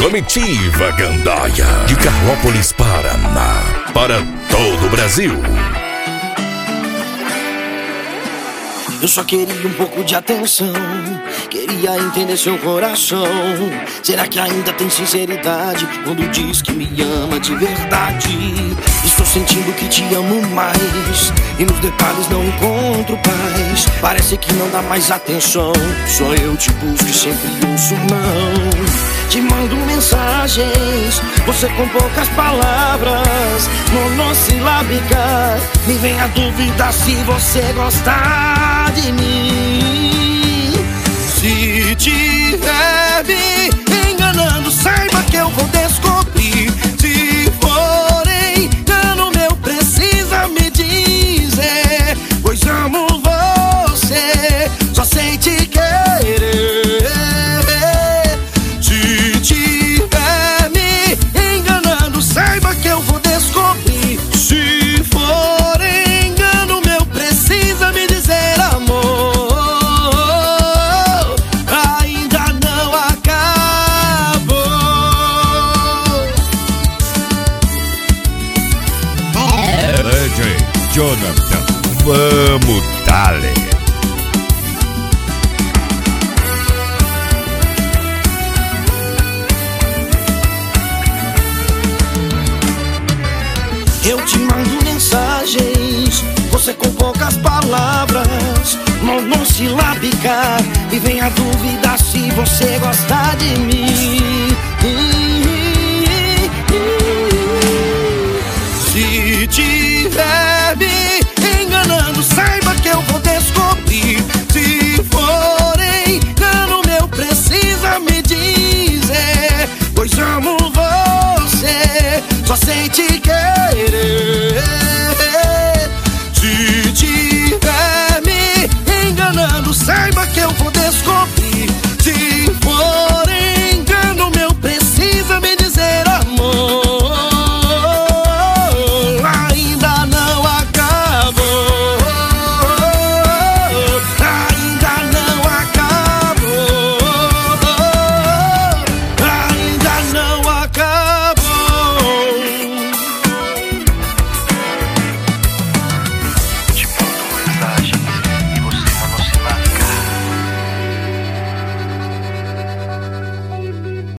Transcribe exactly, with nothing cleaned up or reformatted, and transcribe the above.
Comitiva Gandaia, de Carlópolis, Paraná, para todo o Brasil. Eu só queria um pouco de atenção, queria entender seu coração. Será que ainda tem sinceridade quando diz que me ama de verdade? Estou sentindo que te amo mais, e nos detalhes não encontro paz. Parece que não dá mais atenção, só eu te busco e sempre ouço não. Te mando mensagens, você com poucas palavras, monossilábica. Me vem a dúvida se você gostar de mim. Se tiver me enganando, saiba que eu vou descobrir. Se for engano meu, precisa me dizer, pois amo você, só sei te querer. Saiba que eu vou descobrir. Se for engano meu, precisa me dizer, amor, ainda não acabou. D J Jonathan, vamos dale. Eu te mando mensagens, você com poucas palavras, monossilábica. E vem a dúvida se você gosta de mim. Se tiver me enganando, saiba que eu vou descobrir. Se for engano meu, precisa me dizer, pois amo você, só sei te querer.